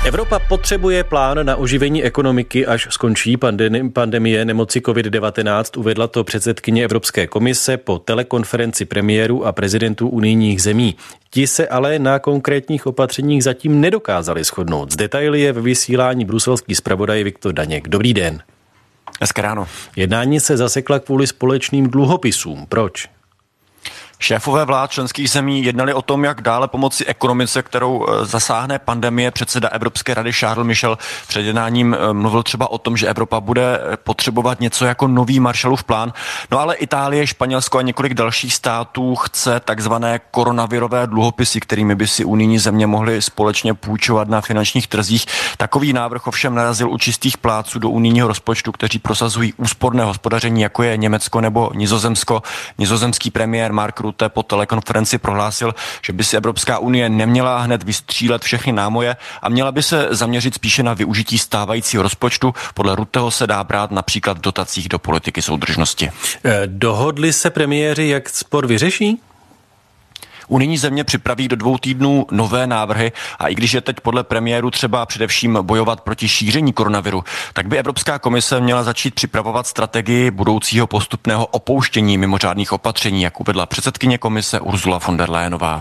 Evropa potřebuje plán na oživení ekonomiky, až skončí pandemie nemoci COVID-19, uvedla to předsedkyně Evropské komise po telekonferenci premiérů a prezidentů unijních zemí. Ti se ale na konkrétních opatřeních zatím nedokázali shodnout. Z detaily je ve vysílání bruselský zpravodaj Viktor Daněk. Dobrý den. Hezké ráno. Jednání se zasekla kvůli společným dluhopisům. Proč? Šéfové vlád členských zemí jednali o tom, jak dále pomoci ekonomice, kterou zasáhne pandemie. Předseda Evropské rady Charles Michel před jednáním mluvil třeba o tom, že Evropa bude potřebovat něco jako nový Marshallův plán. No ale Itálie, Španělsko a několik dalších států chce takzvané koronavirové dluhopisy, kterými by si unijní země mohly společně půjčovat na finančních trzích. Takový návrh ovšem narazil u čistých plátců do unijního rozpočtu, kteří prosazují úsporné hospodaření, jako je Německo nebo Nizozemsko. Nizozemský premiér Mark Rutte po telekonferenci prohlásil, že by si Evropská unie neměla hned vystřílet všechny námoje a měla by se zaměřit spíše na využití stávajícího rozpočtu. Podle Rutteho se dá brát například v dotacích do politiky soudržnosti. Dohodli se premiéři, jak spor vyřeší? Unijní země připraví do 2 týdnů nové návrhy a i když je teď podle premiéru třeba především bojovat proti šíření koronaviru, tak by Evropská komise měla začít připravovat strategii budoucího postupného opouštění mimořádných opatření, jak uvedla předsedkyně komise Ursula von der Leyenová.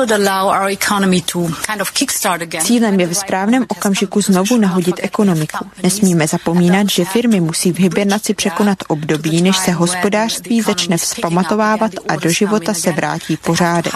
Cílem je v správném okamžiku znovu nahodit ekonomiku. Nesmíme zapomínat, že firmy musí v hibernaci překonat období, než se hospodářství začne vzpamatovávat a do života se vrátí pořádek.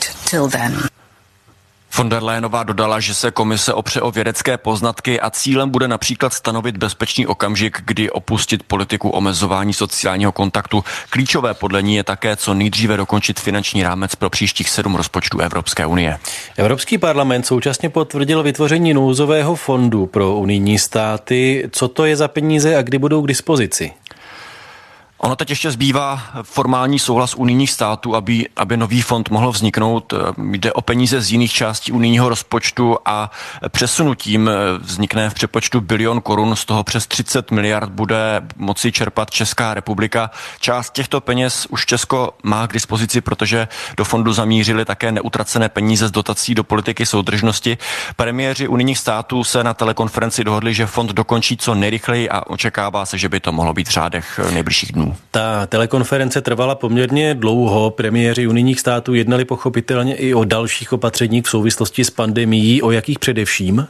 Von der Leyenová dodala, že se komise opře o vědecké poznatky a cílem bude například stanovit bezpečný okamžik, kdy opustit politiku omezování sociálního kontaktu. Klíčové podle ní je také co nejdříve dokončit finanční rámec pro příštích 7 rozpočtů Evropské unie. Evropský parlament současně potvrdil vytvoření nouzového fondu pro unijní státy. Co to je za peníze a kdy budou k dispozici? Ono teď ještě zbývá formální souhlas unijních států, aby nový fond mohl vzniknout. Jde o peníze z jiných částí unijního rozpočtu a přesunutím vznikne v přepočtu 1 bilion korun, z toho přes 30 miliard bude moci čerpat Česká republika. Část těchto peněz už Česko má k dispozici, protože do fondu zamířili také neutracené peníze z dotací do politiky soudržnosti. Premiéři unijních států se na telekonferenci dohodli, že fond dokončí co nejrychleji a očekává se, že by to mohlo být v řádech nejbližších dnů. Ta telekonference trvala poměrně dlouho. Premiéři unijních států jednali pochopitelně i o dalších opatřeních v souvislosti s pandemií. O jakých především?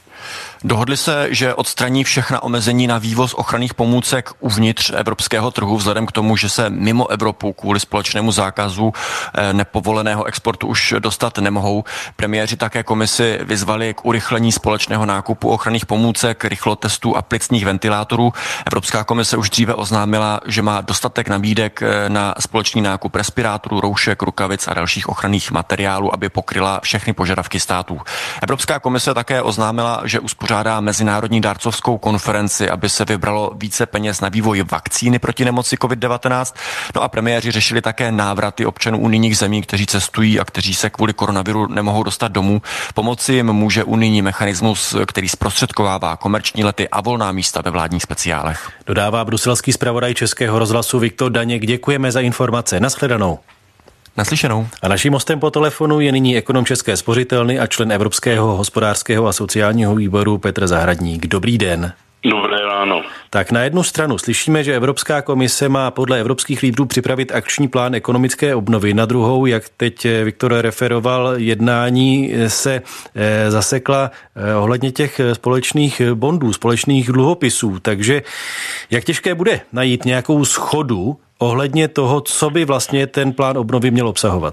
Dohodli se, že odstraní všechna omezení na vývoz ochranných pomůcek uvnitř evropského trhu, vzhledem k tomu, že se mimo Evropu kvůli společnému zákazu nepovoleného exportu už dostat nemohou. Premiéři také komisi vyzvali k urychlení společného nákupu ochranných pomůcek, rychlotestů a plicních ventilátorů. Evropská komise už dříve oznámila, že má dostatek nabídek na společný nákup respirátorů, roušek, rukavic a dalších ochranných materiálů, aby pokryla všechny požadavky států. Evropská komise také oznámila, že uspořádá mezinárodní dárcovskou konferenci, aby se vybralo více peněz na vývoj vakcíny proti nemoci COVID-19. No a premiéři řešili také návraty občanů unijních zemí, kteří cestují a kteří se kvůli koronaviru nemohou dostat domů. Pomoci jim může unijní mechanismus, který zprostředkovává komerční lety a volná místa ve vládních speciálech. Dodává bruselský zpravodaj Českého rozhlasu Viktor Daněk. Děkujeme za informace. Nashledanou. Naslyšenou. A naším hostem po telefonu je nyní ekonom České spořitelny a člen Evropského hospodářského a sociálního výboru Petr Zahradník. Dobrý den. Dobré ráno. Tak na jednu stranu slyšíme, že Evropská komise má podle evropských lídrů připravit akční plán ekonomické obnovy. Na druhou, jak teď Viktor referoval, jednání se zasekla ohledně těch společných bondů, společných dluhopisů. Takže jak těžké bude najít nějakou shodu ohledně toho, co by vlastně ten plán obnovy měl obsahovat?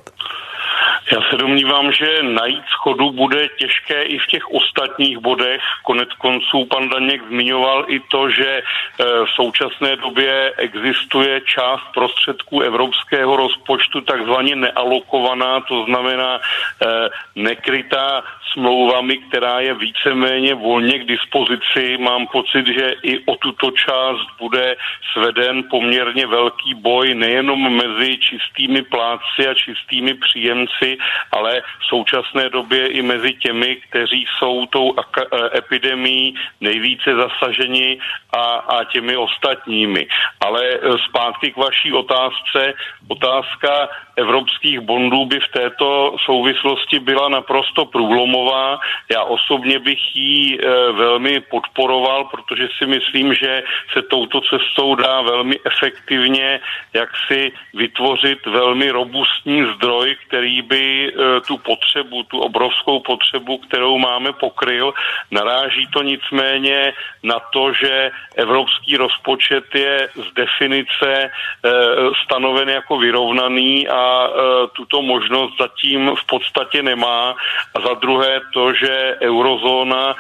Já se domnívám, že najít shodu bude těžké i v těch ostatních bodech. Konec konců pan Daněk zmiňoval i to, že v současné době existuje část prostředků evropského rozpočtu takzvaně nealokovaná, to znamená nekrytá smlouvami, která je víceméně volně k dispozici. Mám pocit, že i o tuto část bude sveden poměrně velký boj nejenom mezi čistými plátci a čistými příjemci, ale v současné době i mezi těmi, kteří jsou tou epidemií nejvíce zasaženi a těmi ostatními. Ale zpátky k vaší otázce. Otázka evropských bondů by v této souvislosti byla naprosto průlomová. Já osobně bych ji velmi podporoval, protože si myslím, že se touto cestou dá velmi efektivně jaksi vytvořit velmi robustní zdroj, který by tu obrovskou potřebu, kterou máme, pokryl. Naráží to nicméně na to, že evropský rozpočet je z definice stanoven jako vyrovnaný a tuto možnost zatím v podstatě nemá. A za druhé to, že eurozóna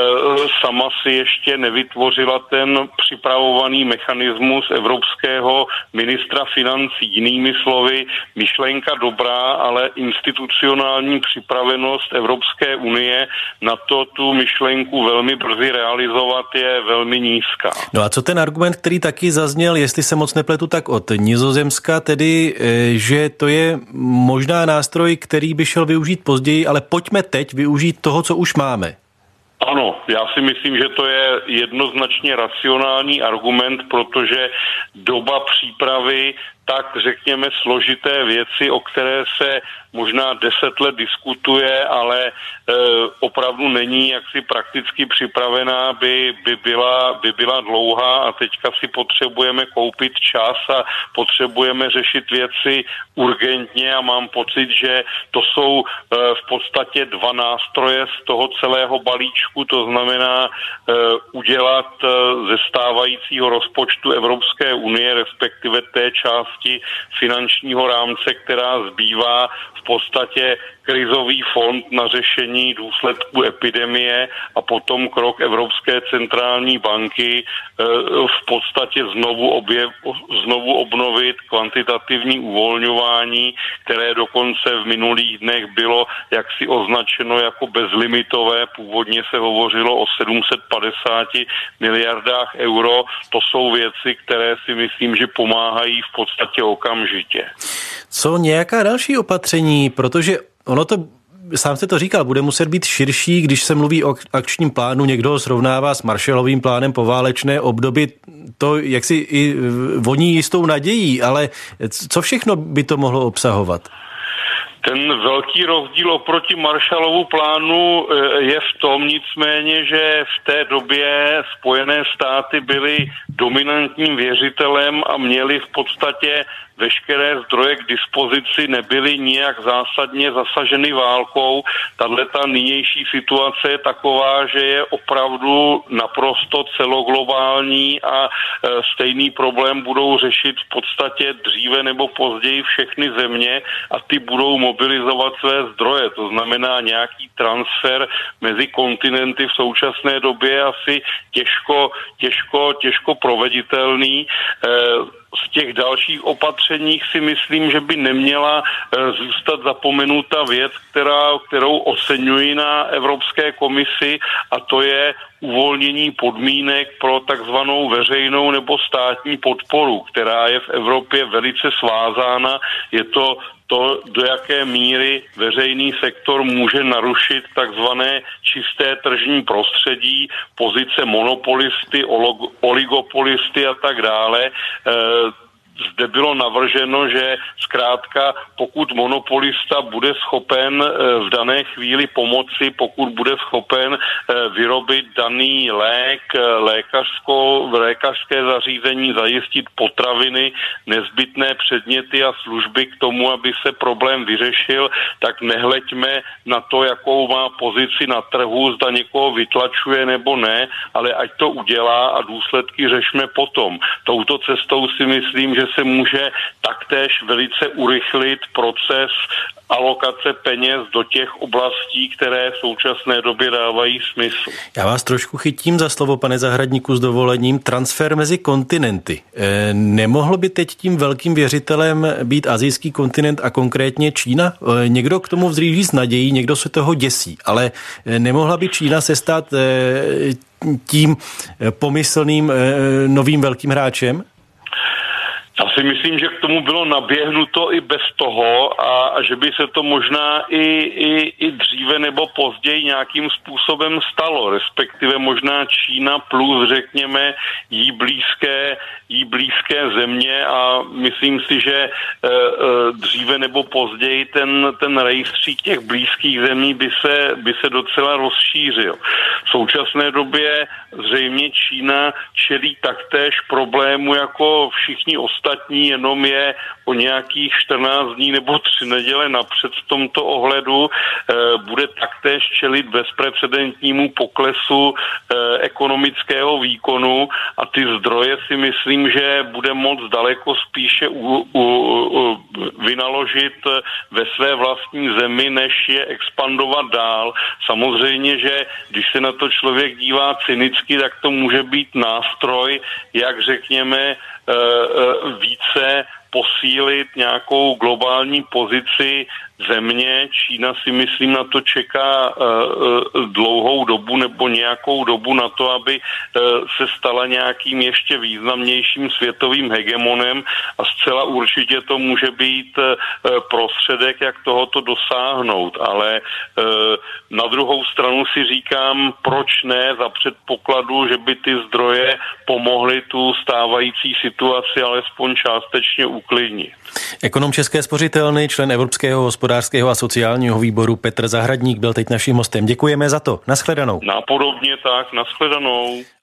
sama si ještě nevytvořila ten připravovaný mechanismus evropského ministra financí. Jinými slovy, myšlenka dobrá, ale institucionální připravenost Evropské unie na to tu myšlenku velmi brzy realizovat je velmi nízká. No a co ten argument, který taky zazněl, jestli se moc nepletu, tak od Nizozemska, tedy, že to je možná nástroj, který by šel využít později, ale pojďme teď využít toho, co už máme. Ano, já si myslím, že to je jednoznačně racionální argument, protože doba přípravy tak řekněme složité věci, o které se možná 10 let diskutuje, ale opravdu není jaksi prakticky připravená, by byla dlouhá a teďka si potřebujeme koupit čas a potřebujeme řešit věci urgentně a mám pocit, že to jsou v podstatě dva nástroje z toho celého balíčku, to znamená udělat ze stávajícího rozpočtu Evropské unie, respektive té části finančního rámce, která zbývá, v podstatě krizový fond na řešení důsledků epidemie a potom krok Evropské centrální banky v podstatě znovu obnovit kvantitativní uvolňování, které dokonce v minulých dnech bylo jaksi označeno jako bezlimitové. Původně se hovořilo o 750 miliardách euro. To jsou věci, které si myslím, že pomáhají v podstatě okamžitě. Co nějaká další opatření, protože ono to, sám jste to říkal, bude muset být širší, když se mluví o akčním plánu, někdo ho srovnává s Marshallovým plánem poválečné období, to jaksi i voní jistou nadějí, ale co všechno by to mohlo obsahovat? Ten velký rozdíl oproti Marshallovu plánu je v tom nicméně, že v té době Spojené státy byly dominantním věřitelem a měly v podstatě veškeré zdroje k dispozici, nebyly nijak zásadně zasaženy válkou. Tato nynější situace je taková, že je opravdu naprosto celoglobální a stejný problém budou řešit v podstatě dříve nebo později všechny země a ty budou mobilizovat své zdroje. To znamená nějaký transfer mezi kontinenty v současné době asi těžko proveditelný. Z těch dalších opatřeních si myslím, že by neměla zůstat zapomenuta věc, kterou oceňuji na Evropské komisi, a to je uvolnění podmínek pro takzvanou veřejnou nebo státní podporu, která je v Evropě velice svázána. Je to, do jaké míry veřejný sektor může narušit takzvané čisté tržní prostředí, pozice monopolisty, oligopolisty a tak dále. Zde bylo navrženo, že zkrátka pokud monopolista bude schopen v dané chvíli pomoci, pokud bude schopen vyrobit daný lék, lékařské zařízení, zajistit potraviny, nezbytné předměty a služby k tomu, aby se problém vyřešil, tak nehleďme na to, jakou má pozici na trhu, zda někoho vytlačuje nebo ne, ale ať to udělá a důsledky řešme potom. Touto cestou si myslím, že se může taktéž velice urychlit proces alokace peněz do těch oblastí, které v současné době dávají smysl. Já vás trošku chytím za slovo, pane Zahradníku, s dovolením. Transfer mezi kontinenty. Nemohl by teď tím velkým věřitelem být asijský kontinent a konkrétně Čína? Někdo k tomu vzhlíží s nadějí, někdo se toho děsí, ale nemohla by Čína se stát tím pomyslným novým velkým hráčem? Já si myslím, že k tomu bylo naběhnuto i bez toho a že by se to možná i dříve nebo později nějakým způsobem stalo, respektive možná Čína plus, řekněme, jí blízké země a myslím si, že dříve nebo později ten rejstřík těch blízkých zemí by se docela rozšířil. V současné době zřejmě Čína čelí taktéž problému jako všichni ostatní, jenom je o nějakých 14 dní nebo 3 neděle napřed v tomto ohledu, bude taktéž čelit bezprecedentnímu poklesu ekonomického výkonu a ty zdroje si myslím, že bude moc daleko spíše vynaložit ve své vlastní zemi, než je expandovat dál. Samozřejmě, že když se na to člověk dívá cynicky, tak to může být nástroj, jak řekněme, více posílit nějakou globální pozici země. Čína si myslím na to čeká dlouhou dobu nebo nějakou dobu na to, aby se stala nějakým ještě významnějším světovým hegemonem a zcela určitě to může být prostředek, jak tohoto dosáhnout. Ale na druhou stranu si říkám, proč ne za předpokladu, že by ty zdroje pomohly tu stávající situaci alespoň částečně uklidnit. Ekonom České spořitelny, člen Evropského hospodářského a sociálního výboru Petr Zahradník byl teď naším hostem. Děkujeme za to. Nashledanou. Napodobně tak, nashledanou.